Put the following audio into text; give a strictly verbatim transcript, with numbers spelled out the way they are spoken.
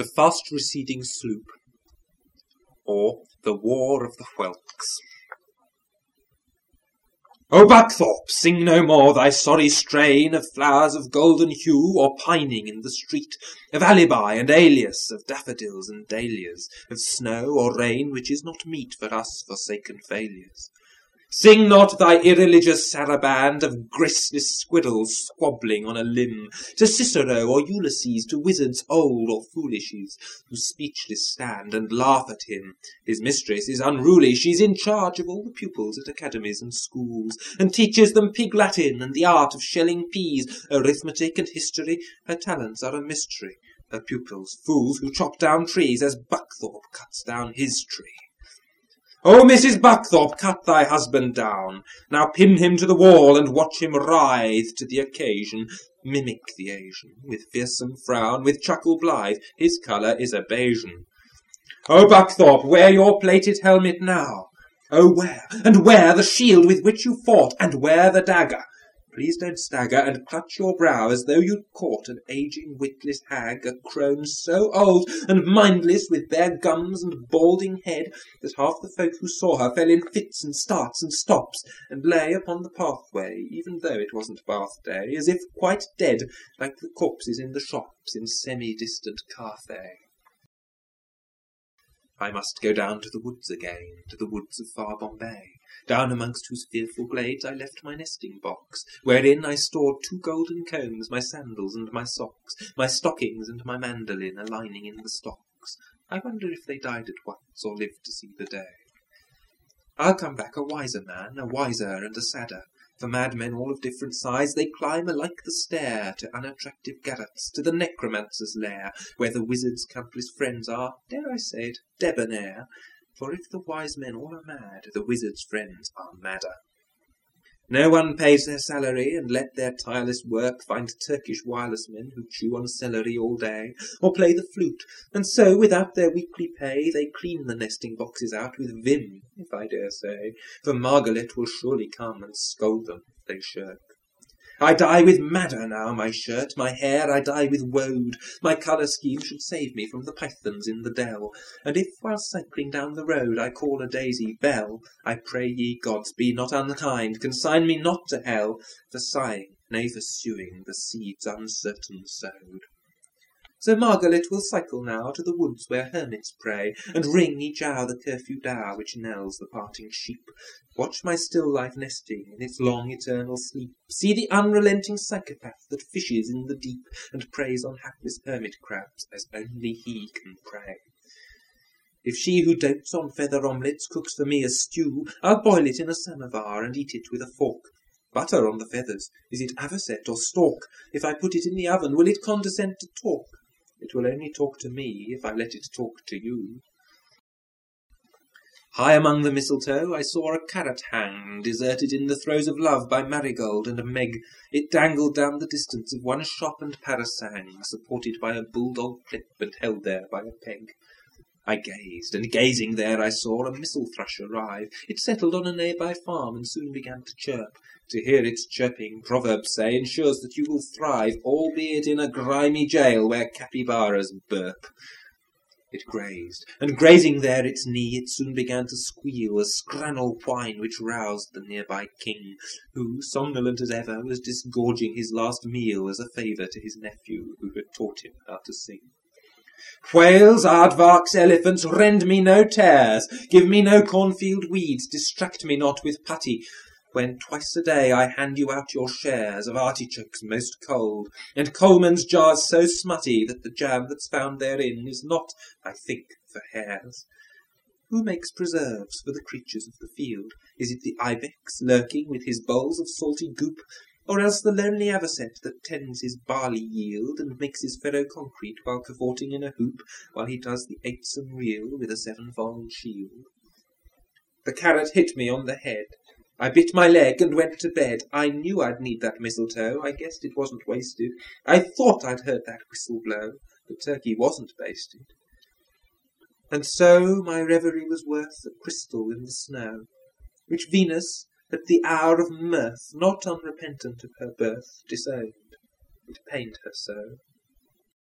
The Fast-Receding Sloop, or The War of the Whelks. O Buckthorpe, sing no more thy sorry strain of flowers of golden hue, or pining in the street, of alibi and alias, of daffodils and dahlias, of snow or rain, which is not meet for us forsaken failures. Sing not thy irreligious saraband of grisly squiddles squabbling on a limb, to Cicero or Ulysses, to wizards old or foolishes, who speechless stand and laugh at him. His mistress is unruly, she's in charge of all the pupils at academies and schools, and teaches them pig Latin and the art of shelling peas, arithmetic and history. Her talents are a mystery, her pupils fools who chop down trees as Buckthorpe cuts down his tree. O Missus Buckthorpe, cut thy husband down. Now pin him to the wall, and watch him writhe to the occasion. Mimic the Asian, with fearsome frown, with chuckle blithe, his colour is a Bayesian. O Buckthorpe, wear your plated helmet now. O wear, and wear the shield with which you fought, and wear the dagger. Please don't stagger, and clutch your brow as though you'd caught an ageing witless hag, a crone so old and mindless, with bare gums and balding head, that half the folk who saw her fell in fits and starts and stops, and lay upon the pathway, even though it wasn't bath day, as if quite dead, like the corpses in the shops in semi-distant Cathay. I must go down to the woods again, to the woods of far Bombay, down amongst whose fearful glades I left my nesting box, wherein I stored two golden combs, my sandals and my socks, my stockings and my mandolin a lining in the stocks. I wonder if they died at once, or lived to see the day. I'll come back a wiser man, a wiser and a sadder, for madmen all of different size, they climb alike the stair to unattractive garrets, to the necromancer's lair, where the wizard's countless friends are, dare I say it, debonair. For if the wise men all are mad, the wizard's friends are madder. No one pays their salary, and let their tireless work find Turkish wireless men who chew on celery all day, or play the flute, and so, without their weekly pay, they clean the nesting boxes out with vim, if I dare say, for Margaret will surely come and scold them if they shirk. I dye with madder now my shirt, my hair I dye with woad, my colour scheme should save me from the pythons in the dell, and if while cycling down the road I call a daisy bell, I pray ye gods be not unkind, consign me not to hell, for sighing, nay for suing, the seeds uncertain sowed. So Margaret will cycle now to the woods where hermits pray, and ring each hour the curfewed hour which knells the parting sheep. Watch my still life nesting in its long eternal sleep. See the unrelenting psychopath that fishes in the deep, and preys on hapless hermit crabs as only he can prey. If she who dotes on feather omelettes cooks for me a stew, I'll boil it in a samovar and eat it with a fork. Butter on the feathers, is it avocet or stork? If I put it in the oven, will it condescend to talk? It will only talk to me if I let it talk to you. High among the mistletoe I saw a carrot hang, deserted in the throes of love by Marigold and a Meg. It dangled down the distance of one shop and parasang, supported by a bulldog clip and held there by a peg. I gazed, and gazing there I saw a missel thrush arrive. It settled on a nearby farm and soon began to chirp. To hear its chirping, proverbs say, ensures that you will thrive, albeit in a grimy jail where capybaras burp. It grazed, and grazing there its knee, it soon began to squeal a scrannel whine which roused the nearby king, who, somnolent as ever, was disgorging his last meal as a favour to his nephew, who had taught him how to sing. Whales, aardvarks, elephants, rend me no tares, give me no cornfield weeds, distract me not with putty, when twice a day I hand you out your shares of artichokes most cold, and Coleman's jars so smutty that the jam that's found therein is not, I think, for hares. Who makes preserves for the creatures of the field? Is it the ibex lurking with his bowls of salty goop, or else the lonely avocet that tends his barley yield and makes his fellow concrete while cavorting in a hoop, while he does the eightsome reel with a sevenfold shield? The carrot hit me on the head. I bit my leg and went to bed. I knew I'd need that mistletoe. I guessed it wasn't wasted. I thought I'd heard that whistle blow. The turkey wasn't basted. And so my reverie was worth a crystal in the snow, which Venus, at the hour of mirth, not unrepentant of her birth, disowned. It pained her so.